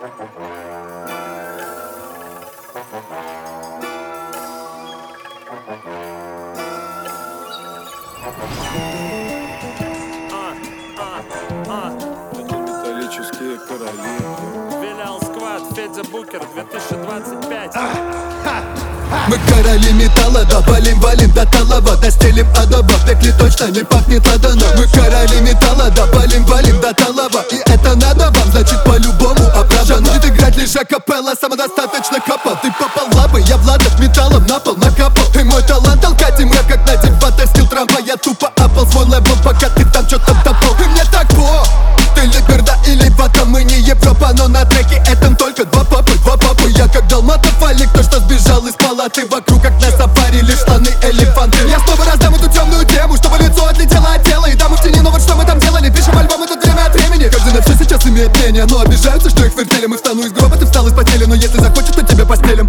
Металлические короли. Вилял Сквад, Федя Букер, 2025. Мы короли металла, да валим до талого, достелим адоба, в пекле точно не пахнет ладаном. Мы короли металла, да валим до талого, и это надо вам, значит по-любому оправдано. Будет играть лишь акапелла, самодостаточно капа. Ты попал в лапы, я Владов металлом на пол накапал. И мой талант толкать им как на дебатах скилл Трампа. Я тупо апал свой левел, пока ты там чё-то топал. И мне так ты либер, да или вата, мы не Европа, но на треке этом только два папы. Я как Далматов Алик, то что сбежал из палаты. Вокруг как на сафари, лишь слоны элефанты. Я снова раздам эту темную тему, чтобы лицо отлетело от тела. И дамы в тени, но вот что мы там делали, пишем альбомы тут время от времени. Каждый на все сейчас имеет мнение, но обижаются, что их вертели. Мы встану из гроба, ты встал из постели, но если захочешь, то тебя постелим.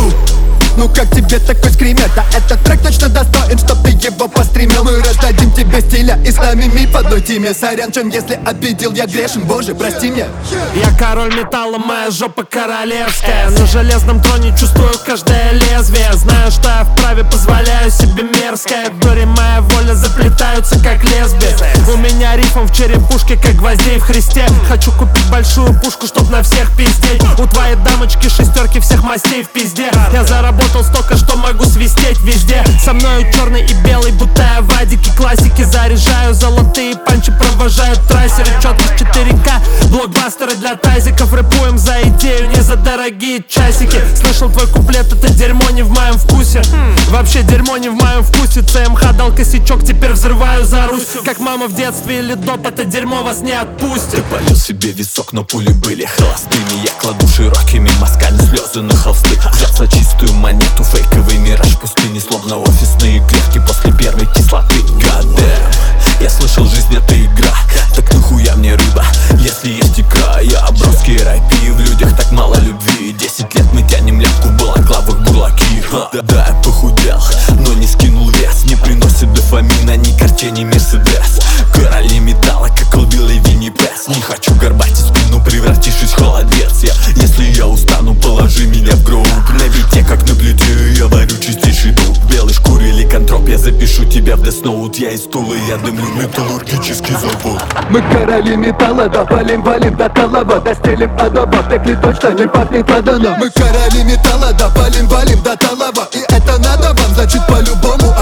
Ну как тебе такой скример? Да этот трек точно достоин, чтоб ты его постримил. Мы раздадим тебе стиля и с нами миф в одной теме. Сорян, чем если обидел, я грешен, боже, прости меня. Я король металла, моя жопа королевская. На железном троне чувствую каждое лезвие. Знаю, что я вправе, позволяю себе мерзкое. В горе моя воля заплетаются как лесби. У меня рифм в черепушке, как гвоздей в Христе. Хочу купить большую пушку, чтоб на всех пиздеть. У твоей дамочки шестерки всех мастей в пизде. Я заработал столько, что могу свистеть везде. Со мною черный и белый, будто я в адике. Классики заряжаю, золотые панчи провожают трассеры. Четкость 4К, блокбастеры для тазиков. Рэпуем за идею, не за дорогие часики. Слышал твой куплет, это дерьмо не в моем вкусе. Вообще дерьмо не в моем вкусе. ЦМХ дал косячок, теперь взрываю за Русь. Как мама в детстве или доп, это дерьмо вас не отпустит. Ты полил себе висок, но пули были холостыми. Я кладу широкими мазками слезы на холсты. Взял за чистую монету, фейковый мираж пустыни. Словно офисные клетки после первой кислоты. God damn. Я слышал, жизнь это игра. Так нахуя мне рыба, если есть икра? Я броский рэпи, в людях так мало любви. 10 лет мы тянем лямку в балаклавах бурлаки. Да, я похудел, но не скинул вес. Не приносит дофамина ни карте, ни мерседес. Короли металла, как Лбил и Винни Пес. Не хочу горбатить спину, превратившись в холодец. Если я устану, положи меня в гроб. На бите, как на плите, я варю чистейший дух. В белой шкуре ликантроп, я запишу тебя в Death Note. Я из Тулы, я дымлю металлургический завод. Мы короли металла, да валим до талого, достелим адоба, в пекле точно не пахнет ладаном. Мы короли металла, да валим до талого, и это надо вам, значит по-любому